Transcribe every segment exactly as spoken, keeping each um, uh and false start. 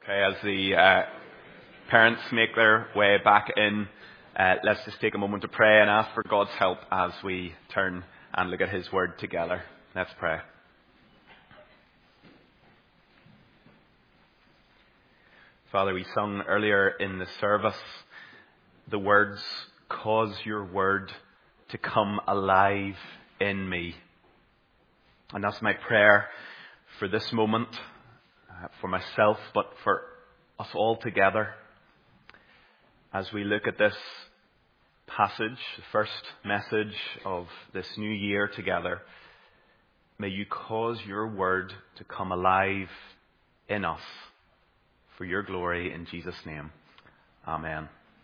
Okay, as the uh, parents make their way back in, uh, let's just take a moment to pray and ask for God's help as we turn and look at His Word together. Let's pray. Father, we sung earlier in the service the words, "Cause your word to come alive in me." And that's my prayer for this moment, uh, for myself, but for us all together. As we look at this passage, the first message of this new year together, may you cause your word to come alive in us for your glory, in Jesus' name. Amen.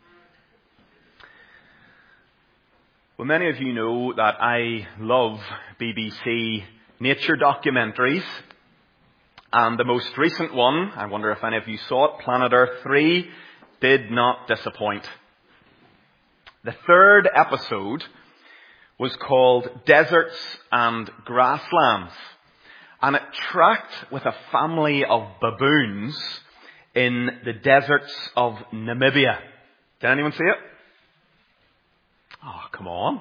Well, many of you know that I love B B C nature documentaries. And the most recent one, I wonder if any of you saw it, Planet Earth three, did not disappoint. The third episode was called Deserts and Grasslands. And it tracked with a family of baboons in the deserts of Namibia. Did anyone see it? Oh, come on.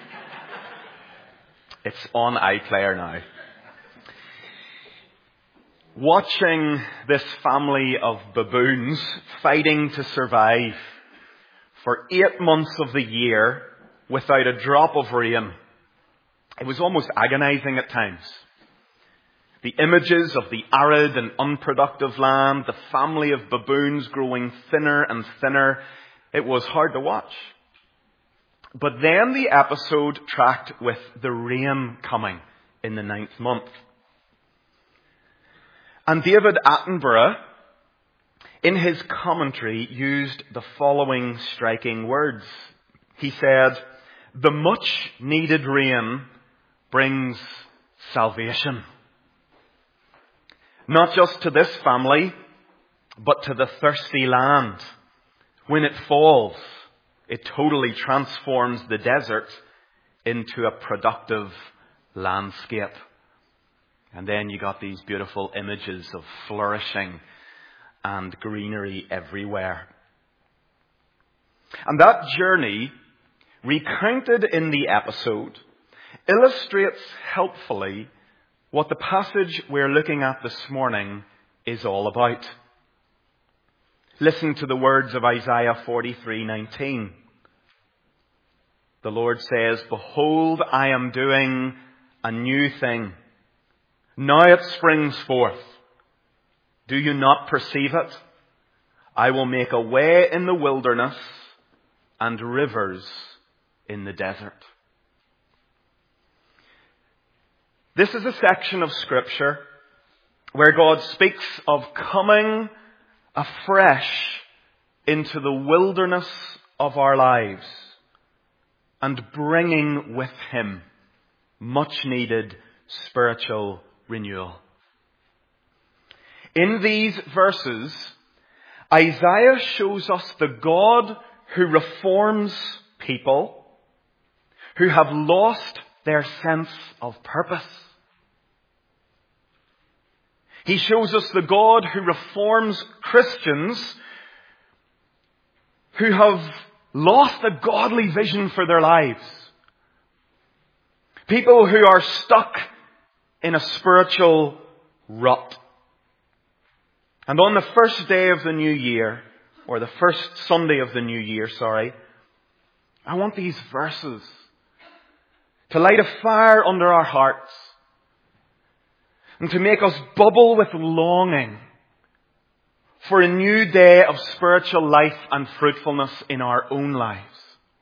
It's on iPlayer now. Watching this family of baboons fighting to survive for eight months of the year without a drop of rain, it was almost agonizing at times. The images of the arid and unproductive land, the family of baboons growing thinner and thinner, it was hard to watch. But then the episode tracked with the rain coming in the ninth month. And David Attenborough, in his commentary, used the following striking words. He said, "The much needed rain brings salvation. Not just to this family, but to the thirsty land. When it falls, it totally transforms the desert into a productive landscape." And then you got these beautiful images of flourishing and greenery everywhere. And that journey, recounted in the episode, illustrates helpfully what the passage we're looking at this morning is all about. Listen to the words of Isaiah forty-three nineteen. The Lord says, "Behold, I am doing a new thing. Now it springs forth. Do you not perceive it? I will make a way in the wilderness and rivers in the desert." This is a section of Scripture where God speaks of coming afresh into the wilderness of our lives and bringing with Him much needed spiritual renewal. In these verses, Isaiah shows us the God who reforms people who have lost their sense of purpose. He shows us the God who reforms Christians who have lost a godly vision for their lives. People who are stuck in a spiritual rut. And on the first day of the new year, or the first Sunday of the new year, sorry, I want these verses to light a fire under our hearts and to make us bubble with longing for a new day of spiritual life and fruitfulness in our own lives.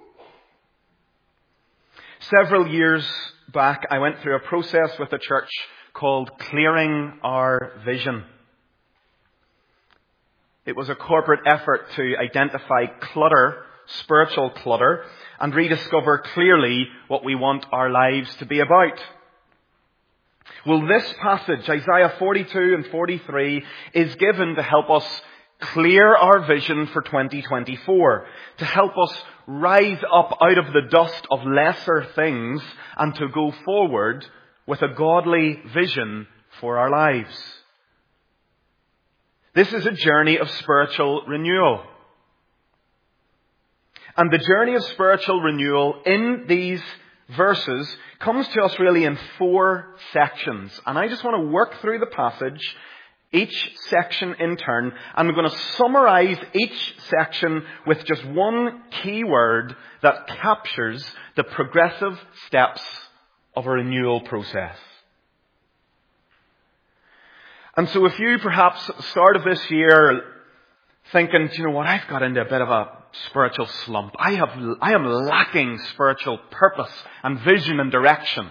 Several years back, I went through a process with a church called Clearing Our Vision. It was a corporate effort to identify clutter, spiritual clutter, and rediscover clearly what we want our lives to be about. Well, this passage, Isaiah forty-two and forty-three, is given to help us clear our vision for twenty twenty-four, to help us rise up out of the dust of lesser things and to go forward with a godly vision for our lives. This is a journey of spiritual renewal. And the journey of spiritual renewal in these verses comes to us really in four sections. And I just want to work through the passage, each section in turn. And I'm going to summarize each section with just one key word that captures the progressive steps of a renewal process. And so if you perhaps start of this year thinking, do you know what, I've got into a bit of a spiritual slump. I have, I am lacking spiritual purpose and vision and direction.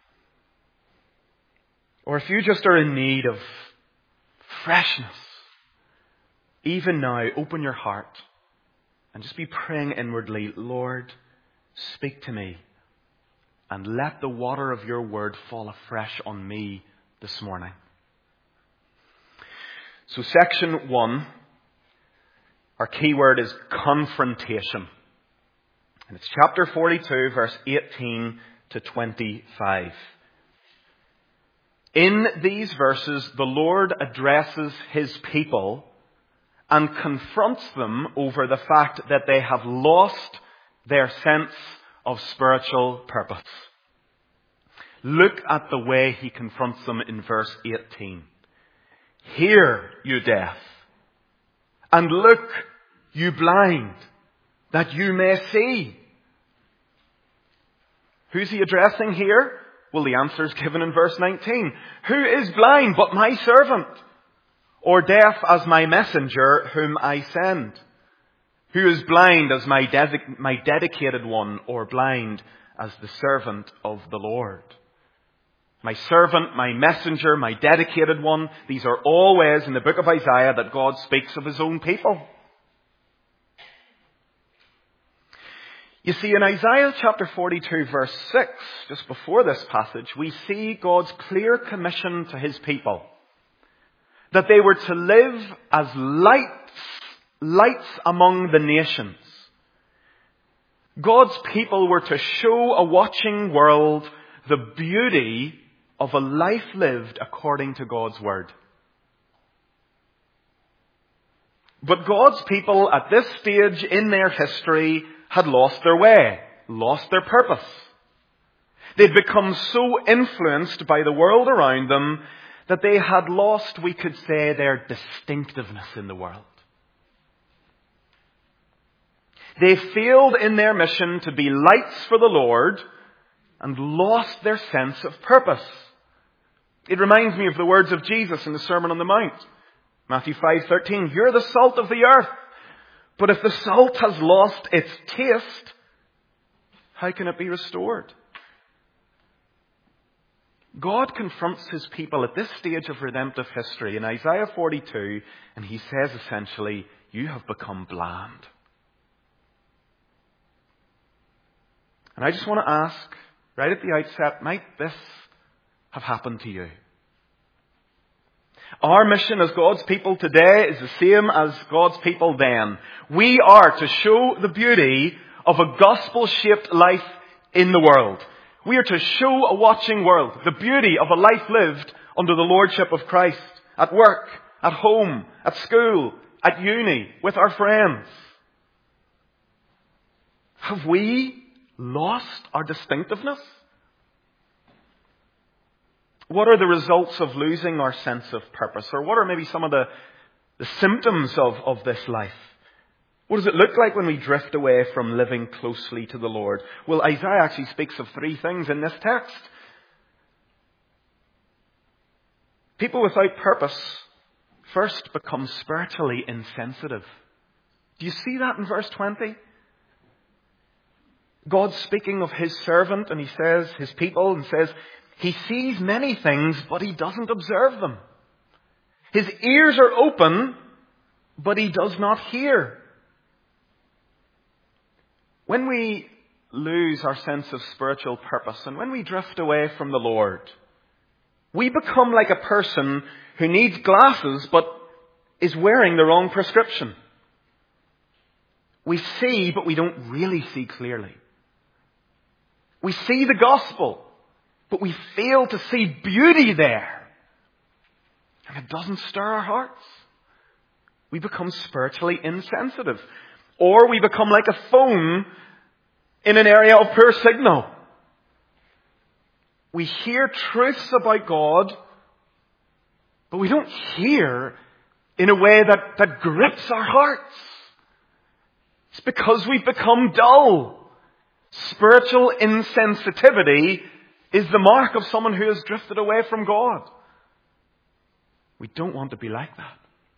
Or if you just are in need of freshness, even now, open your heart and just be praying inwardly, Lord, speak to me and let the water of your word fall afresh on me this morning. So section one, our key word is confrontation. And it's chapter forty-two, verse eighteen to twenty-five. In these verses, the Lord addresses his people and confronts them over the fact that they have lost their sense of spiritual purpose. Look at the way he confronts them in verse eighteen. Hear, you deaf, and look, you blind, that you may see. Who's he addressing here? Well, the answer is given in verse nineteen. Who is blind but my servant? Or deaf as my messenger whom I send? Who is blind as my, de- my dedicated one, or blind as the servant of the Lord? My servant, my messenger, my dedicated one. These are all ways in the book of Isaiah that God speaks of his own people. You see, in Isaiah chapter forty-two, verse six, just before this passage, we see God's clear commission to his people. That they were to live as lights, lights among the nations. God's people were to show a watching world the beauty of a life lived according to God's word. But God's people at this stage in their history had lost their way, lost their purpose. They'd become so influenced by the world around them that they had lost, we could say, their distinctiveness in the world. They failed in their mission to be lights for the Lord and lost their sense of purpose. It reminds me of the words of Jesus in the Sermon on the Mount. Matthew five thirteen, you're the salt of the earth. But if the salt has lost its taste, how can it be restored? God confronts his people at this stage of redemptive history in Isaiah forty-two, and he says essentially, you have become bland. And I just want to ask, right at the outset, might this have happened to you? Our mission as God's people today is the same as God's people then. We are to show the beauty of a gospel-shaped life in the world. We are to show a watching world the beauty of a life lived under the lordship of Christ. At work, at home, at school, at uni, with our friends. Have we lost our distinctiveness? What are the results of losing our sense of purpose? Or what are maybe some of the, the symptoms of, of this life? What does it look like when we drift away from living closely to the Lord? Well, Isaiah actually speaks of three things in this text. People without purpose first become spiritually insensitive. Do you see that in verse twenty? God's speaking of his servant, and he says, his people, and says, he sees many things, but he doesn't observe them. His ears are open, but he does not hear. When we lose our sense of spiritual purpose, and when we drift away from the Lord, we become like a person who needs glasses, but is wearing the wrong prescription. We see, but we don't really see clearly. We see the gospel, but we fail to see beauty there. And it doesn't stir our hearts. we become spiritually insensitive. Or we become like a phone in an area of poor signal. We hear truths about God, but we don't hear in a way that, that grips our hearts. It's because we've become dull. Spiritual insensitivity is the mark of someone who has drifted away from God. We don't want to be like that.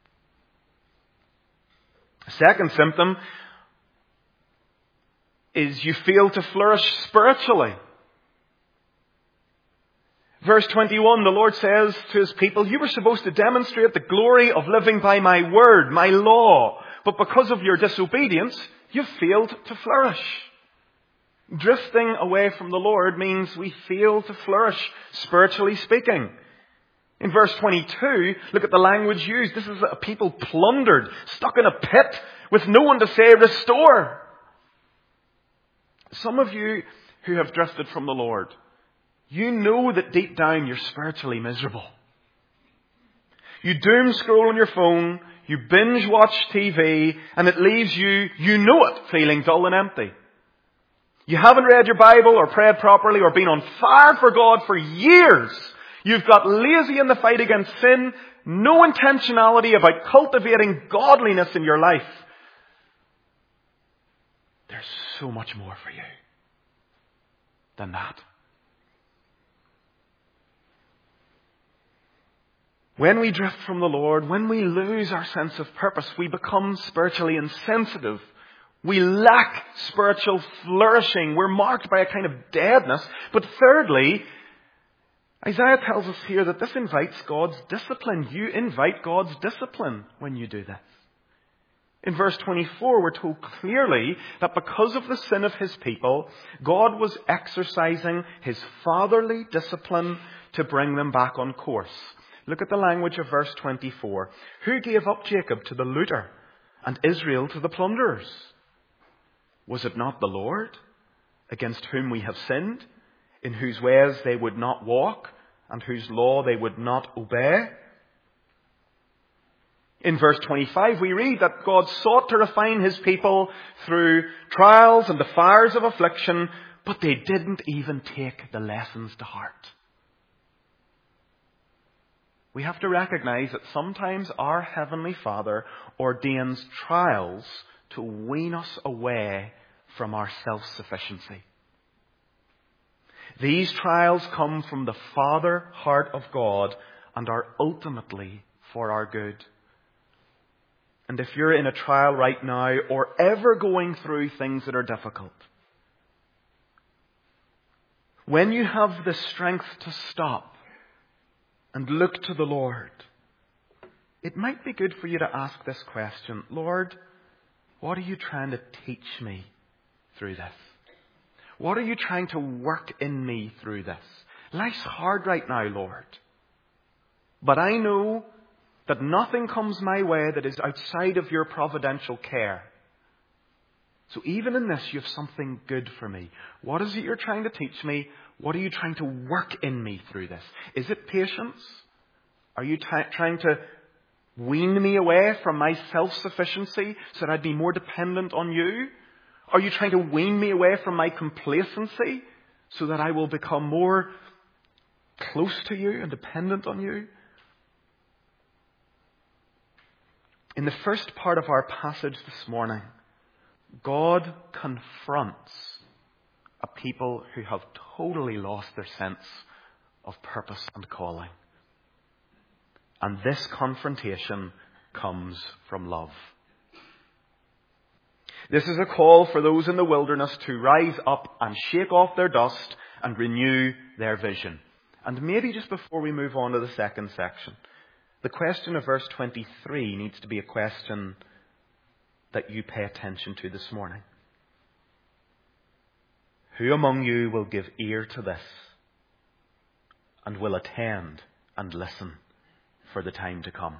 A second symptom is you fail to flourish spiritually. Verse twenty-one, the Lord says to His people, you were supposed to demonstrate the glory of living by my word, my law. But because of your disobedience, you've failed to flourish. Drifting away from the Lord means we fail to flourish, spiritually speaking. In verse twenty-two, look at the language used. This is a people plundered, stuck in a pit, with no one to say, restore. Some of you who have drifted from the Lord, you know that deep down you're spiritually miserable. You doom scroll on your phone, you binge watch T V, and it leaves you, you know it, feeling dull and empty. You haven't read your Bible or prayed properly or been on fire for God for years. You've got lazy in the fight against sin, no intentionality about cultivating godliness in your life. There's so much more for you than that. When we drift from the Lord, when we lose our sense of purpose, we become spiritually insensitive. We lack spiritual flourishing. We're marked by a kind of deadness. But thirdly, Isaiah tells us here that this invites God's discipline. You invite God's discipline when you do this. In verse twenty-four, we're told clearly that because of the sin of His people, God was exercising His fatherly discipline to bring them back on course. Look at the language of verse twenty-four. Who gave up Jacob to the looter and Israel to the plunderers? Was it not the Lord, against whom we have sinned, in whose ways they would not walk, and whose law they would not obey? In verse twenty-five, we read that God sought to refine His people through trials and the fires of affliction, but they didn't even take the lessons to heart. We have to recognize that sometimes our Heavenly Father ordains trials to wean us away from our self-sufficiency. These trials come from the Father heart of God and are ultimately for our good. And if you're in a trial right now or ever going through things that are difficult, when you have the strength to stop and look to the Lord, it might be good for you to ask this question: Lord, what are you trying to teach me through this? What are you trying to work in me through this? Life's hard right now, Lord. But I know that nothing comes my way that is outside of your providential care. So even in this, you have something good for me. What is it you're trying to teach me? What are you trying to work in me through this? Is it patience? Are you t- trying to wean me away from my self-sufficiency so that I'd be more dependent on you? Are you trying to wean me away from my complacency so that I will become more close to you and dependent on you? In the first part of our passage this morning, God confronts a people who have totally lost their sense of purpose and calling. And this confrontation comes from love. This is a call for those in the wilderness to rise up and shake off their dust and renew their vision. And maybe just before we move on to the second section, the question of verse twenty-three needs to be a question that you pay attention to this morning. Who among you will give ear to this and will attend and listen for the time to come?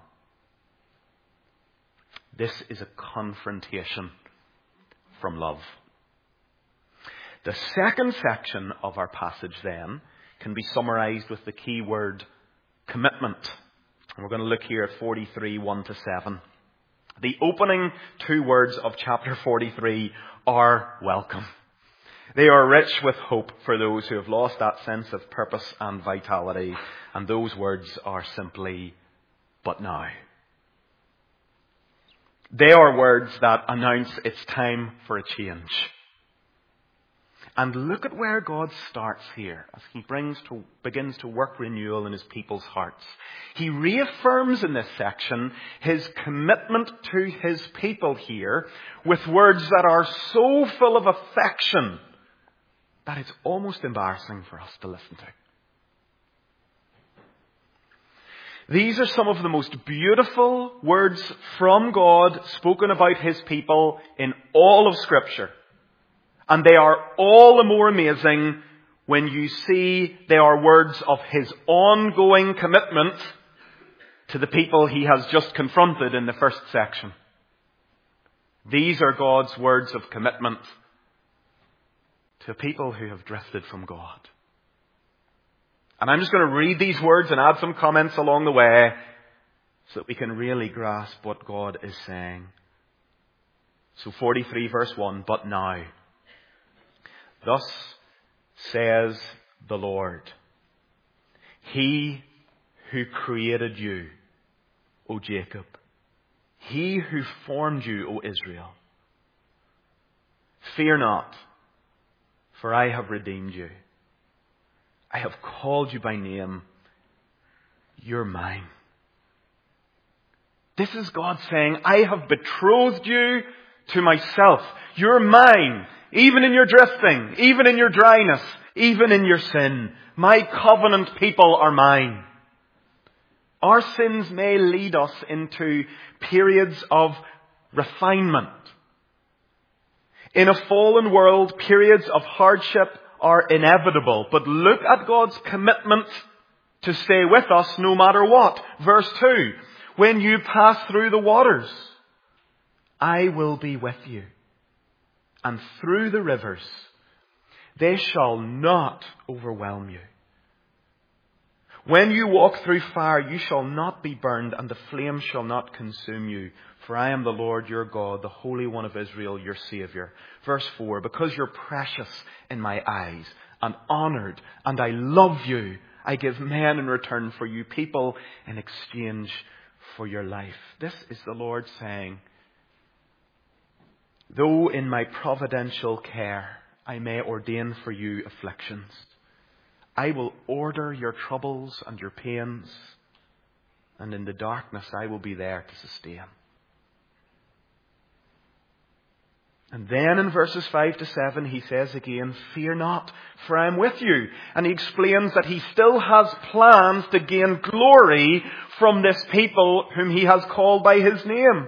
This is a confrontation from love. The second section of our passage then can be summarized with the key word commitment. And we're going to look here at forty-three, one to seven. The opening two words of chapter forty-three are welcome. They are rich with hope for those who have lost that sense of purpose and vitality. And those words are simply, but now. They are words that announce it's time for a change. And look at where God starts here as he brings to, begins to work renewal in his people's hearts. He reaffirms in this section his commitment to his people here with words that are so full of affection that it's almost embarrassing for us to listen to. These are some of the most beautiful words from God spoken about his people in all of Scripture. And they are all the more amazing when you see they are words of his ongoing commitment to the people he has just confronted in the first section. These are God's words of commitment to people who have drifted from God. And I'm just going to read these words and add some comments along the way so that we can really grasp what God is saying. So forty-three verse one, but now. Thus says the Lord, He who created you, O Jacob, He who formed you, O Israel. Fear not, for I have redeemed you. I have called you by name. You're mine. This is God saying, I have betrothed you to myself. You're mine. Even in your drifting, even in your dryness, even in your sin. My covenant people are mine. Our sins may lead us into periods of refinement. In a fallen world, periods of hardship are inevitable. But look at God's commitment to stay with us no matter what. Verse two, when you pass through the waters, I will be with you. And through the rivers, they shall not overwhelm you. When you walk through fire, you shall not be burned, and the flame shall not consume you. For I am the Lord your God, the Holy One of Israel, your Saviour. Verse four, because you're precious in my eyes, and honoured, and I love you, I give men in return for you, people in exchange for your life. This is the Lord saying, though in my providential care I may ordain for you afflictions, I will order your troubles and your pains, and in the darkness I will be there to sustain. And then in verses five to seven he says again, fear not, for I am with you. And he explains that he still has plans to gain glory from this people whom he has called by his name.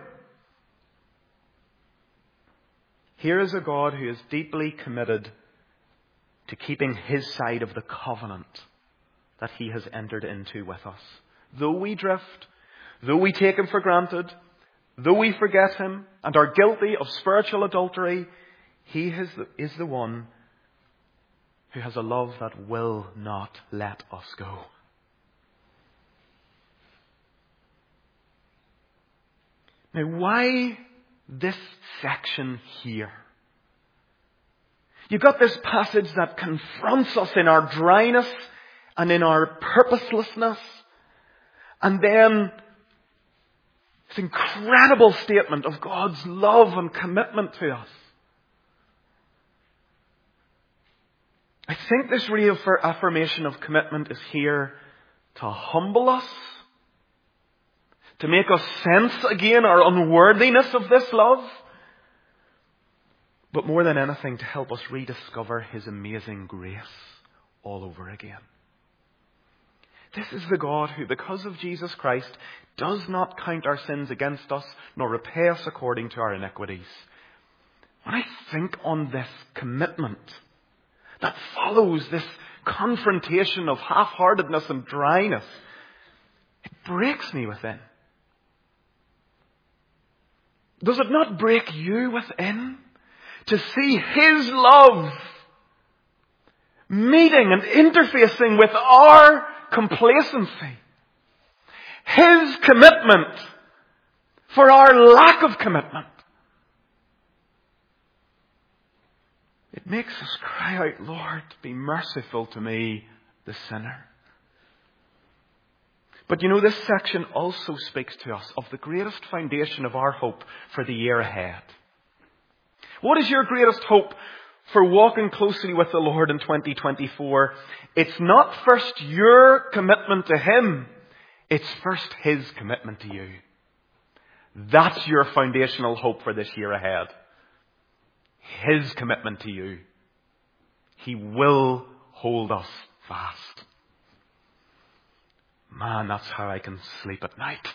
Here is a God who is deeply committed to keeping his side of the covenant that he has entered into with us. Though we drift, though we take him for granted, though we forget him and are guilty of spiritual adultery, he is the, is the one who has a love that will not let us go. Now, why this section here? You've got this passage that confronts us in our dryness and in our purposelessness. And then this incredible statement of God's love and commitment to us. I think this reaffirmation of commitment is here to humble us, to make us sense again our unworthiness of this love, but more than anything to help us rediscover his amazing grace all over again. This is the God who, because of Jesus Christ, does not count our sins against us, nor repay us according to our iniquities. When I think on this commitment that follows this confrontation of half-heartedness and dryness, it breaks me within. Does it not break you within to see his love meeting and interfacing with our complacency? His commitment for our lack of commitment. It makes us cry out, Lord, be merciful to me, the sinner. But you know, this section also speaks to us of the greatest foundation of our hope for the year ahead. What is your greatest hope for walking closely with the Lord in twenty twenty-four? It's not first your commitment to Him. It's first His commitment to you. That's your foundational hope for this year ahead. His commitment to you. He will hold us fast. Man, that's how I can sleep at night.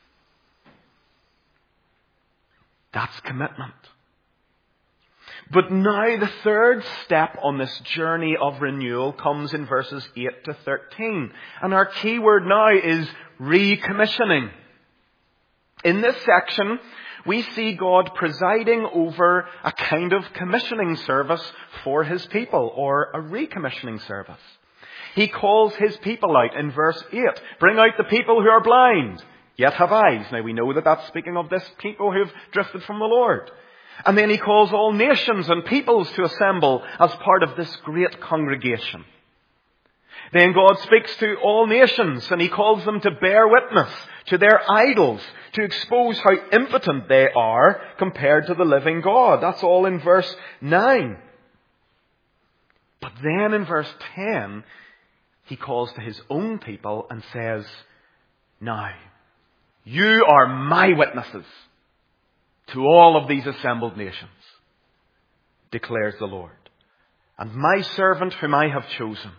That's commitment. But now the third step on this journey of renewal comes in verses eight to thirteen. And our key word now is recommissioning. In this section, we see God presiding over a kind of commissioning service for His people, or a recommissioning service. He calls His people out in verse eight. Bring out the people who are blind, yet have eyes. Now we know that that's speaking of this people who have drifted from the Lord. And then He calls all nations and peoples to assemble as part of this great congregation. Then God speaks to all nations and He calls them to bear witness to their idols, to expose how impotent they are compared to the living God. That's all in verse nine. But then in verse ten, He calls to His own people and says, now, you are my witnesses to all of these assembled nations, declares the Lord, and my servant whom I have chosen.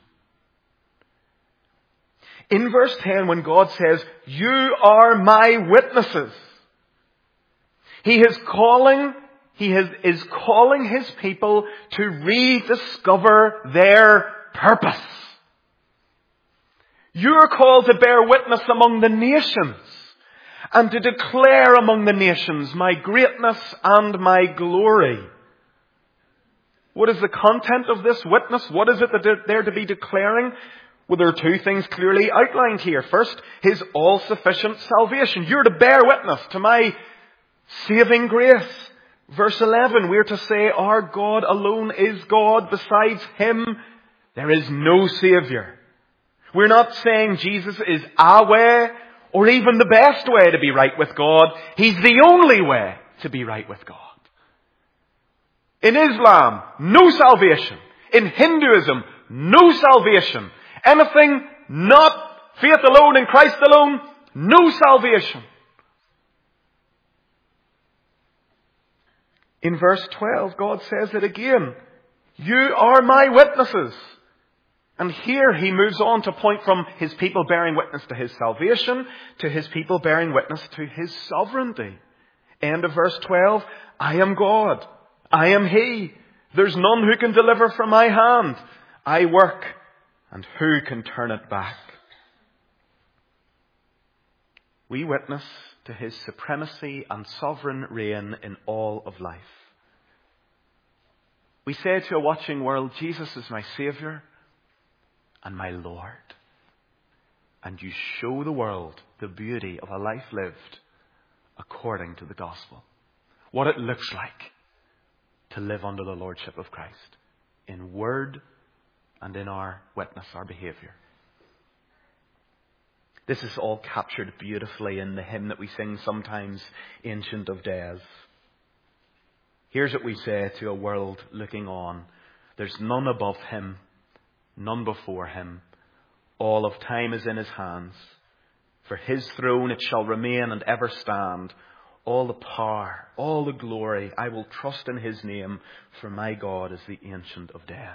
In verse ten, when God says, you are my witnesses, He is calling, He is, is calling His people to rediscover their purpose. You are called to bear witness among the nations and to declare among the nations my greatness and my glory. What is the content of this witness? What is it that they're to be declaring? Well, there are two things clearly outlined here. First, His all-sufficient salvation. You're to bear witness to my saving grace. Verse eleven, we're to say, our God alone is God. Besides Him, there is no Savior. We're not saying Jesus is a way or even the best way to be right with God. He's the only way to be right with God. In Islam, no salvation. In Hinduism, no salvation. Anything not faith alone in Christ alone, no salvation. In verse twelve, God says it again. You are my witnesses. And here He moves on to point from His people bearing witness to His salvation to His people bearing witness to His sovereignty. End of verse twelve. I am God. I am He. There's none who can deliver from my hand. I work, and who can turn it back? We witness to His supremacy and sovereign reign in all of life. We say to a watching world, Jesus is my Saviour and my Lord. And you show the world the beauty of a life lived according to the gospel. What it looks like to live under the Lordship of Christ in word and in our witness, our behaviour. This is all captured beautifully in the hymn that we sing sometimes, Ancient of Days. Here's what we say to a world looking on. There's none above Him, none before Him. All of time is in His hands. For His throne it shall remain and ever stand. All the power, all the glory, I will trust in His name, for my God is the Ancient of Days.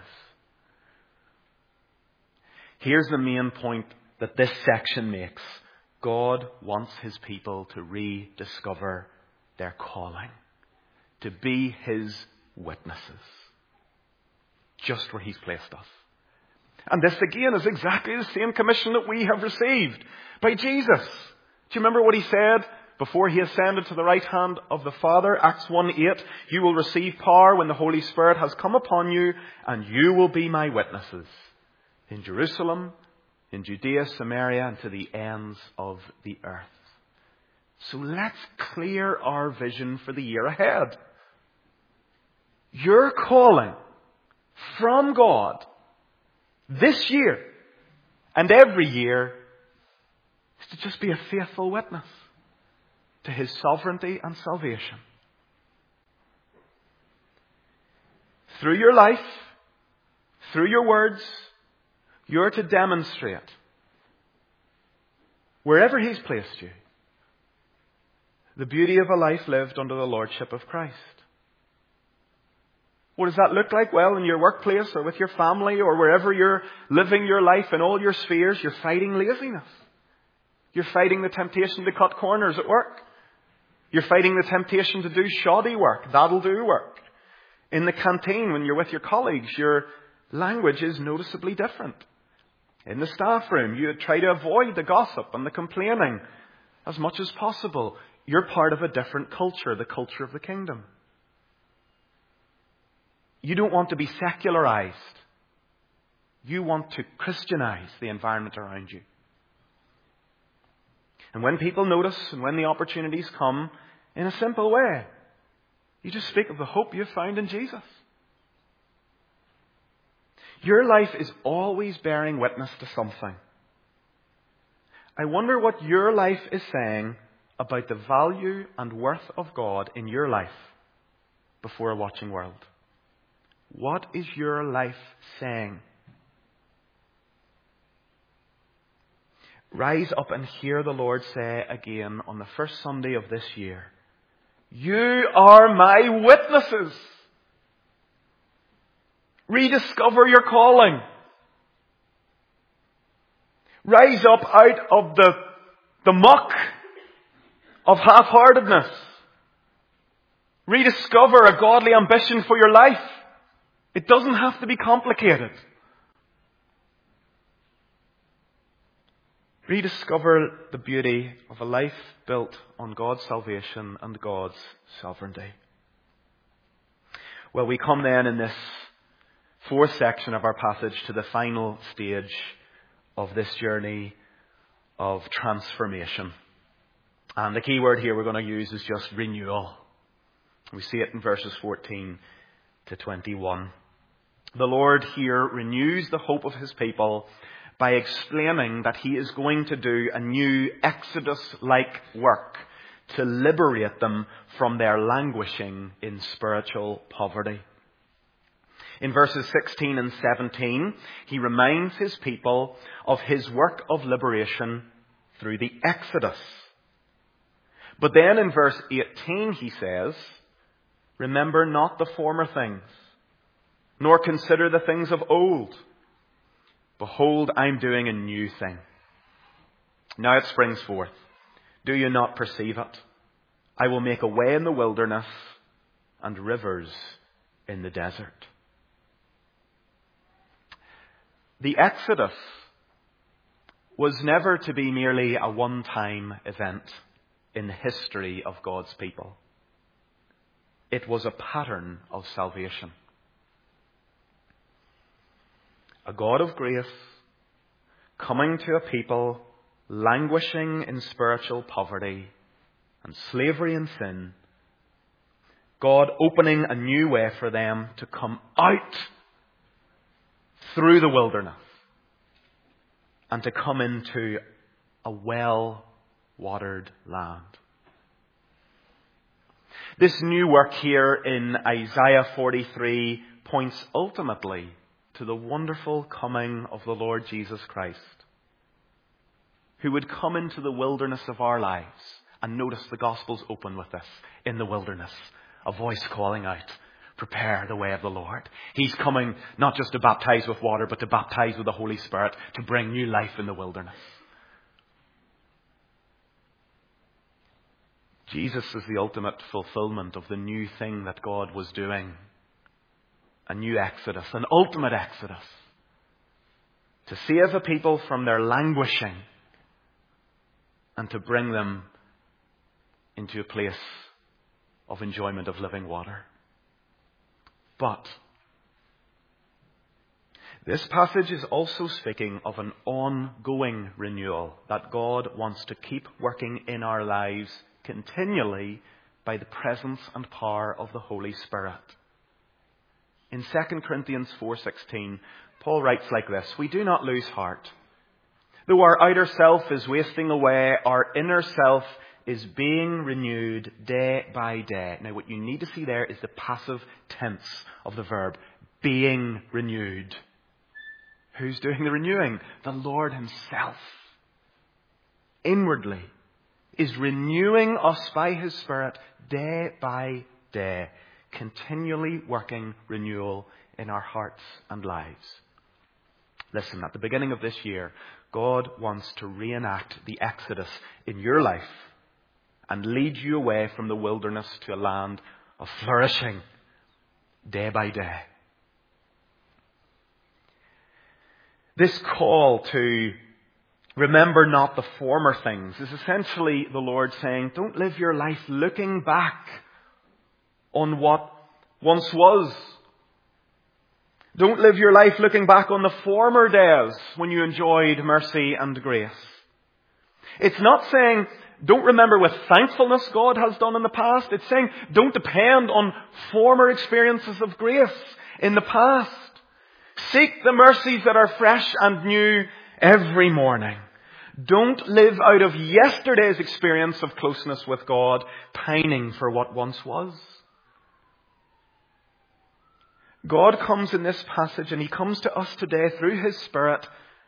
Here's the main point that this section makes. God wants His people to rediscover their calling, to be His witnesses, just where He's placed us. And this again is exactly the same commission that we have received by Jesus. Do you remember what He said before He ascended to the right hand of the Father? Acts one eight, you will receive power when the Holy Spirit has come upon you, and you will be my witnesses in Jerusalem, in Judea, Samaria, and to the ends of the earth. So let's clear our vision for the year ahead. Your calling from God this year and every year is to just be a faithful witness to His sovereignty and salvation. Through your life, through your words, you're to demonstrate, wherever He's placed you, the beauty of a life lived under the Lordship of Christ. What does that look like? Well, in your workplace or with your family or wherever you're living your life in all your spheres, you're fighting laziness. You're fighting the temptation to cut corners at work. You're fighting the temptation to do shoddy work. That'll do work. In the canteen, when you're with your colleagues, your language is noticeably different. In the staff room, you try to avoid the gossip and the complaining as much as possible. You're part of a different culture, the culture of the kingdom. You don't want to be secularized. You want to Christianize the environment around you. And when people notice and when the opportunities come, in a simple way, you just speak of the hope you've found in Jesus. Your life is always bearing witness to something. I wonder what your life is saying about the value and worth of God in your life before a watching world. What is your life saying? Rise up and hear the Lord say again on the first Sunday of this year, "You are my witnesses." Rediscover your calling. Rise up out of the, the muck of half-heartedness. Rediscover a godly ambition for your life. It doesn't have to be complicated. Rediscover the beauty of a life built on God's salvation and God's sovereignty. Well, we come then in this fourth section of our passage to the final stage of this journey of transformation. And the key word here we're going to use is just renewal. We see it in verses fourteen to twenty-one. The Lord here renews the hope of His people by explaining that He is going to do a new Exodus-like work to liberate them from their languishing in spiritual poverty. In verses sixteen and seventeen, He reminds His people of His work of liberation through the Exodus. But then in verse eighteen He says, "Remember not the former things, nor consider the things of old. Behold, I'm doing a new thing. Now it springs forth. Do you not perceive it? I will make a way in the wilderness and rivers in the desert." The Exodus was never to be merely a one-time event in the history of God's people. It was a pattern of salvation. A God of grace coming to a people languishing in spiritual poverty and slavery and sin. God opening a new way for them to come out through the wilderness and to come into a well-watered land. This new work here in Isaiah forty-three points ultimately to the wonderful coming of the Lord Jesus Christ, who would come into the wilderness of our lives. And notice the Gospels open with this. In the wilderness, a voice calling out, "Prepare the way of the Lord." He's coming not just to baptize with water, but to baptize with the Holy Spirit, to bring new life in the wilderness. Jesus is the ultimate fulfillment of the new thing that God was doing. A new exodus, an ultimate exodus. To save a people from their languishing and to bring them into a place of enjoyment of living water. But This passage is also speaking of an ongoing renewal that God wants to keep working in our lives continually by the presence and power of the Holy Spirit. In Second Corinthians four sixteen, Paul writes like this, "We do not lose heart. Though our outer self is wasting away, our inner self is being renewed day by day." Now what you need to see there is the passive tense of the verb, being renewed. Who's doing the renewing? The Lord himself. Inwardly is renewing us by his Spirit day by day, continually working renewal in our hearts and lives. Listen, at the beginning of this year, God wants to reenact the Exodus in your life and lead you away from the wilderness to a land of flourishing day by day. This call to remember not the former things is essentially the Lord saying, don't live your life looking back on what once was. Don't live your life looking back on the former days when you enjoyed mercy and grace. It's not saying don't remember with thankfulness God has done in the past. It's saying don't depend on former experiences of grace in the past. Seek the mercies that are fresh and new every morning. Don't live out of yesterday's experience of closeness with God, pining for what once was. God comes in this passage, and he comes to us today through his Spirit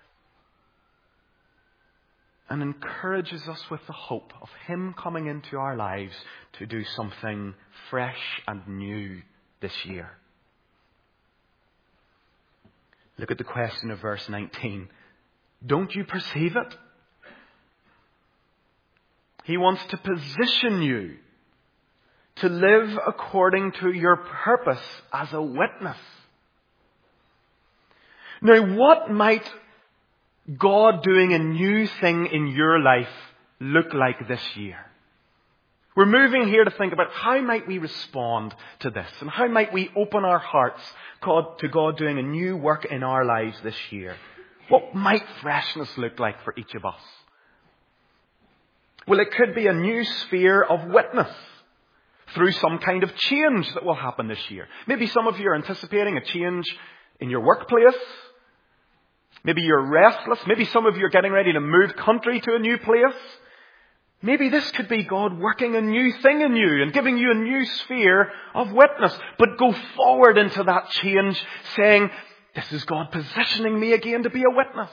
and encourages us with the hope of him coming into our lives to do something fresh and new this year. Look at the question of verse nineteen. Don't you perceive it? He wants to position you to live according to your purpose as a witness. Now, what might God doing a new thing in your life look like this year? We're moving here to think about how might we respond to this and how might we open our hearts to God doing a new work in our lives this year. What might freshness look like for each of us? Well, it could be a new sphere of witness through some kind of change that will happen this year. Maybe some of you are anticipating a change in your workplace. Maybe you're restless. Maybe some of you are getting ready to move country to a new place. Maybe this could be God working a new thing in you and giving you a new sphere of witness. But go forward into that change saying, this is God positioning me again to be a witness.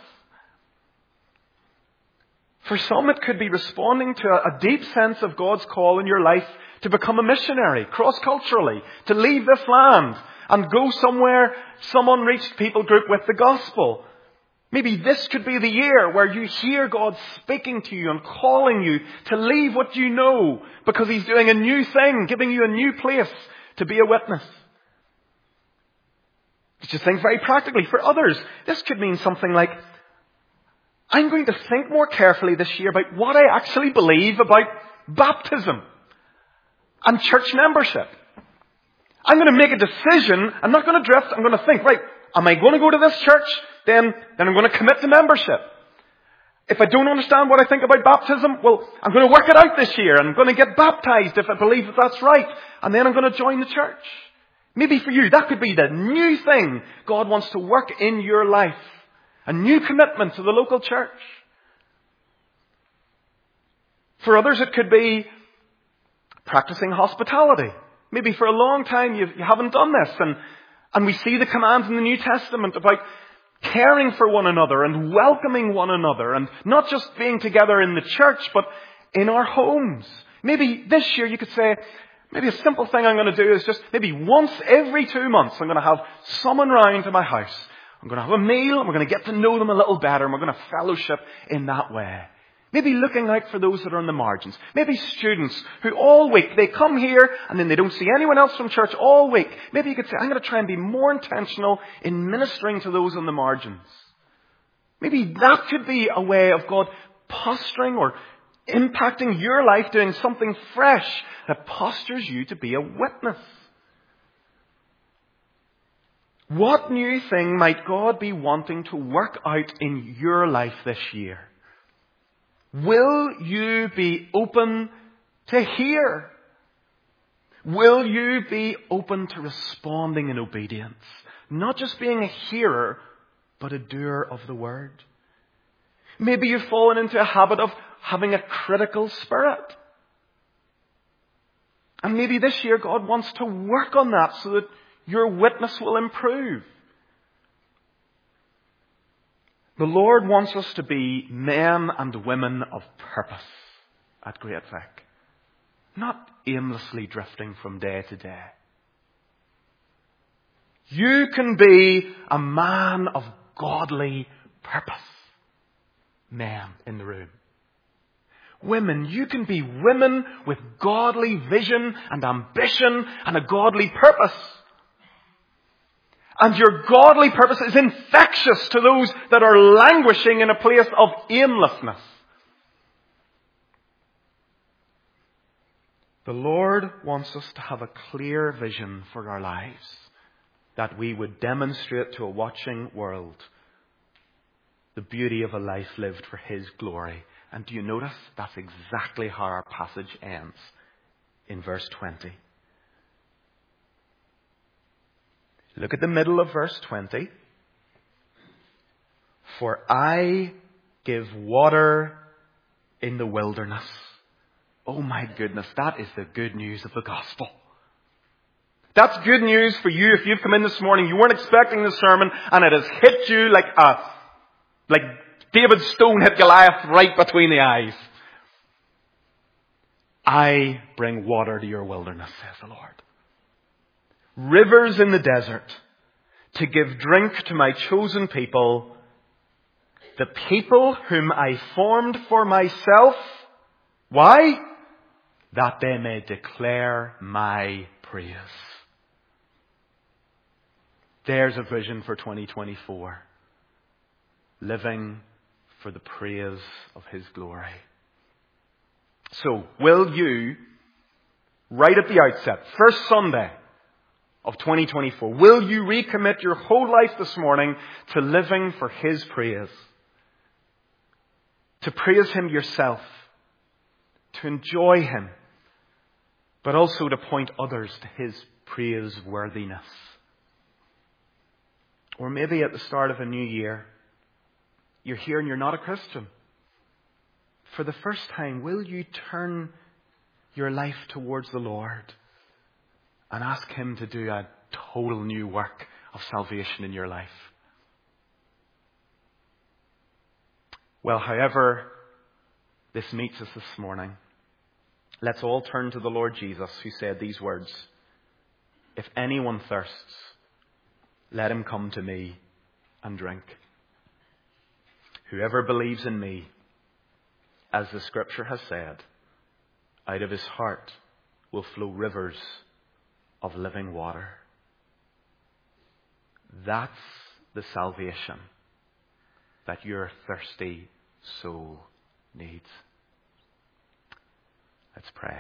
For some, it could be responding to a deep sense of God's call in your life to become a missionary, cross-culturally, to leave this land and go somewhere, some unreached people group with the gospel. Maybe this could be the year where you hear God speaking to you and calling you to leave what you know because he's doing a new thing, giving you a new place to be a witness. Just think very practically. For others, this could mean something like, I'm going to think more carefully this year about what I actually believe about baptism and church membership. I'm going to make a decision. I'm not going to drift. I'm going to think, right, am I going to go to this church? Then, then I'm going to commit to membership. If I don't understand what I think about baptism, well, I'm going to work it out this year. I'm going to get baptized if I believe that that's right. And then I'm going to join the church. Maybe for you, that could be the new thing God wants to work in your life. A new commitment to the local church. For others, it could be practicing hospitality. Maybe for a long time you haven't done this. And, and we see the commands in the New Testament about caring for one another and welcoming one another. And not just being together in the church, but in our homes. Maybe this year you could say, maybe a simple thing I'm going to do is just maybe once every two months I'm going to have someone round to my house. I'm going to have a meal and we're going to get to know them a little better and we're going to fellowship in that way. Maybe looking out for those that are on the margins. Maybe students who all week, they come here and then they don't see anyone else from church all week. Maybe you could say, I'm going to try and be more intentional in ministering to those on the margins. Maybe that could be a way of God posturing or impacting your life, doing something fresh that postures you to be a witness. What new thing might God be wanting to work out in your life this year? Will you be open to hear? Will you be open to responding in obedience? Not just being a hearer, but a doer of the word. Maybe you've fallen into a habit of having a critical spirit. And maybe this year God wants to work on that so that your witness will improve. The Lord wants us to be men and women of purpose at Great Vic. Not aimlessly drifting from day to day. You can be a man of godly purpose. Men in the room. Women, you can be women with godly vision and ambition and a godly purpose. And your godly purpose is infectious to those that are languishing in a place of aimlessness. The Lord wants us to have a clear vision for our lives, that we would demonstrate to a watching world the beauty of a life lived for His glory. And do you notice that's exactly how our passage ends in verse twenty. Look at the middle of verse twenty. For I give water in the wilderness. Oh my goodness, that is the good news of the gospel. That's good news for you if you've come in this morning, you weren't expecting this sermon, and it has hit you like a, like David's stone hit Goliath right between the eyes. I bring water to your wilderness, says the Lord. Rivers in the desert to give drink to my chosen people, the people whom I formed for myself. Why? That they may declare my praise. There's a vision for twenty twenty-four. Living for the praise of His glory. So, will you, right at the outset, first Sunday of twenty twenty-four, will you recommit your whole life this morning to living for His praise? To praise Him yourself. To enjoy Him. But also to point others to His praiseworthiness. Or maybe at the start of a new year, you're here and you're not a Christian. For the first time, will you turn your life towards the Lord and ask Him to do a total new work of salvation in your life? Well, however this meets us this morning, let's all turn to the Lord Jesus, who said these words, if anyone thirsts, let him come to me and drink. Whoever believes in me, as the Scripture has said, out of his heart will flow rivers of living water. That's the salvation that your thirsty soul needs. Let's pray.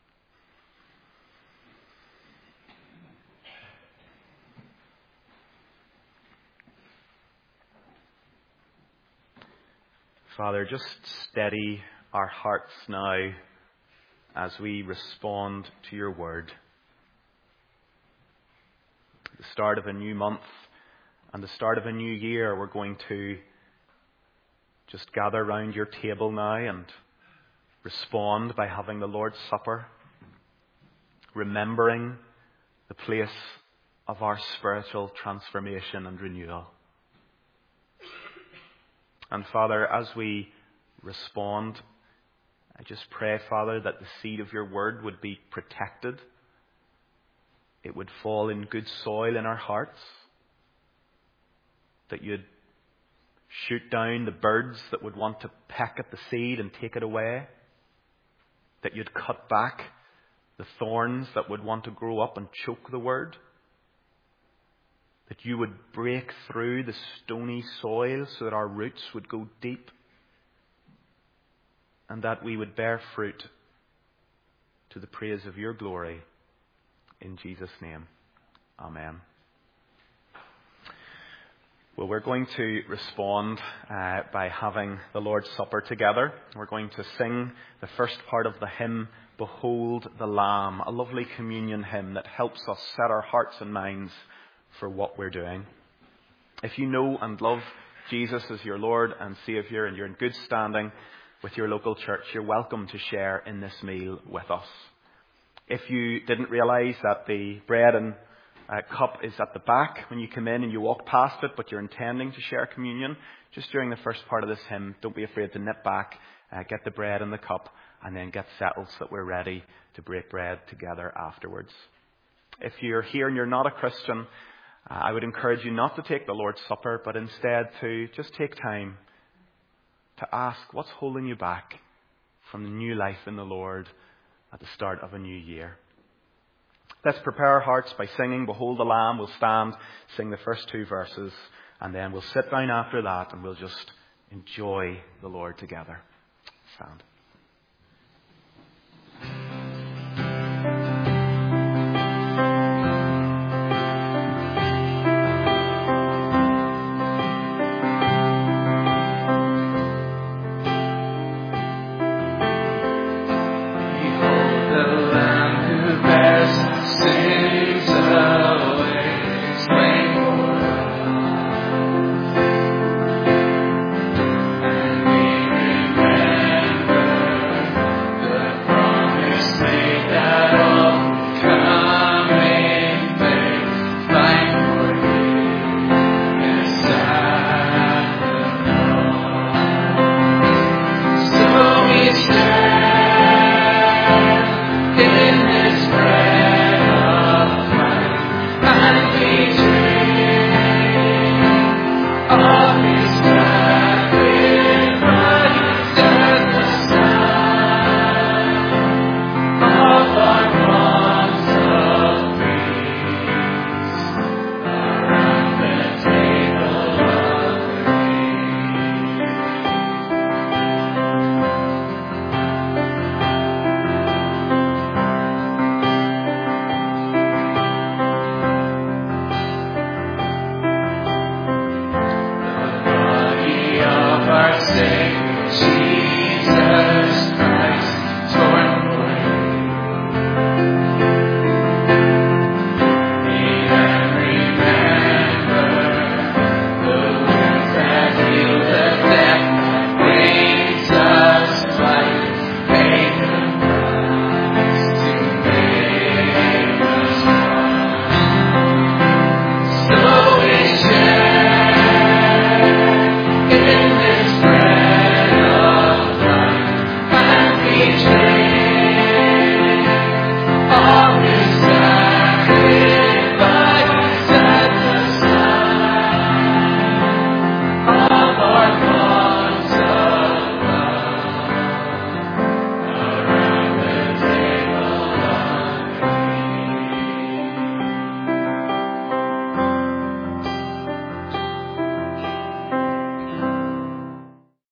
Father, just steady our hearts now as we respond to your word. At the start of a new month and the start of a new year, we're going to just gather round your table now and respond by having the Lord's Supper, remembering the place of our spiritual transformation and renewal. And Father, as we respond, I just pray, Father, that the seed of your word would be protected. It would fall in good soil in our hearts. That you'd shoot down the birds that would want to peck at the seed and take it away. That you'd cut back the thorns that would want to grow up and choke the word. That you would break through the stony soil so that our roots would go deep. And that we would bear fruit to the praise of your glory. In Jesus' name. Amen. Well, we're going to respond uh, by having the Lord's Supper together. We're going to sing the first part of the hymn, Behold the Lamb, a lovely communion hymn that helps us set our hearts and minds for what we're doing. If you know and love Jesus as your Lord and Saviour, and you're in good standing with your local church, you're welcome to share in this meal with us. If you didn't realise that the bread and uh, cup is at the back when you come in and you walk past it, but you're intending to share communion, just during the first part of this hymn, don't be afraid to nip back, uh, get the bread and the cup, and then get settled so that we're ready to break bread together afterwards. If you're here and you're not a Christian, uh, I would encourage you not to take the Lord's Supper, but instead to just take time to ask what's holding you back from the new life in the Lord at the start of a new year. Let's prepare our hearts by singing Behold the Lamb. We'll stand, sing the first two verses, and then we'll sit down after that and we'll just enjoy the Lord together. Stand.